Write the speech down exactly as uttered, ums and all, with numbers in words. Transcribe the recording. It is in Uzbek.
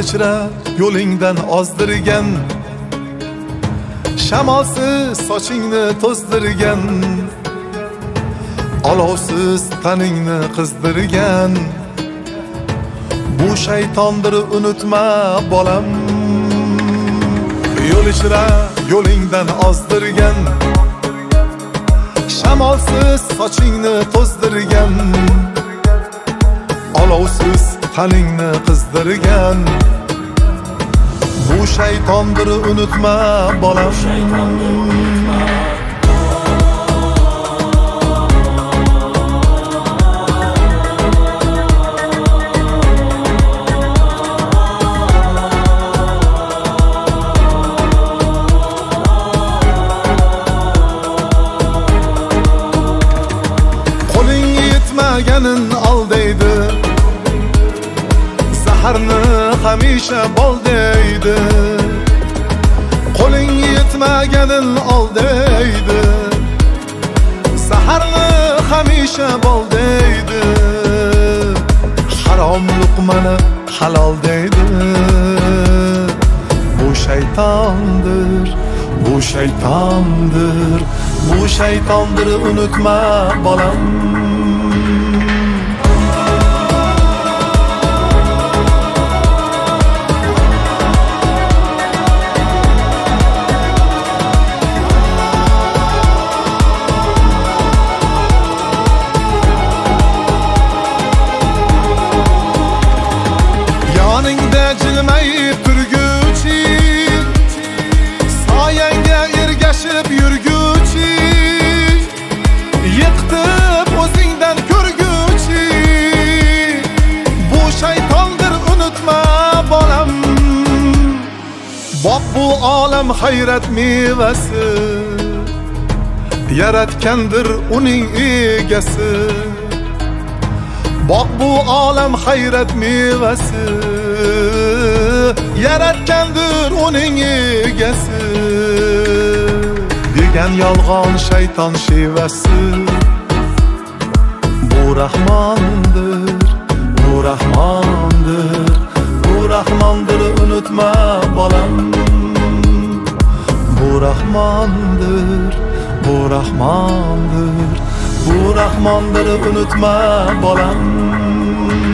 ichra yo'lingdan ozdirgan, shamolsiz sochingni to'zdirgan, olovsiz taningni qizdirgan. Bu shaytondir unutma bolam. Yo'l ichra yo'lingdan ozdirgan, shamolsiz sochingni to'zdirgan, olovsiz taningni qizdirgan. Bu shaytondir unutma bolam. Yetmaganin ol deydi, zaharni hamisha bol deydi. Qo'ling yetmaganin ol deydi, zaharni hamisha bol deydi. Harom luqmani halol deydi. Bu shaytondir, bu shaytondir, bu shaytondir unutma bolam. Yoningda jilmayib turguchi, soyangga ergashib yurguchi, yiqitib o'zingdan ko'rguchi. Bu shaytondir unutma bolam. Boq bu olam hayrat mevasi, yaratgandir uning egasi. Boq bu olam hayrat mevasi, yaratgandir uning egasi. Degan yolg'on shayton shevasi. Bu rahmondir, bu rahmondir, bu rahmondir unutma bolam. Bu rahmondir, bu rahmondir, bu rahmondir unutma bolam.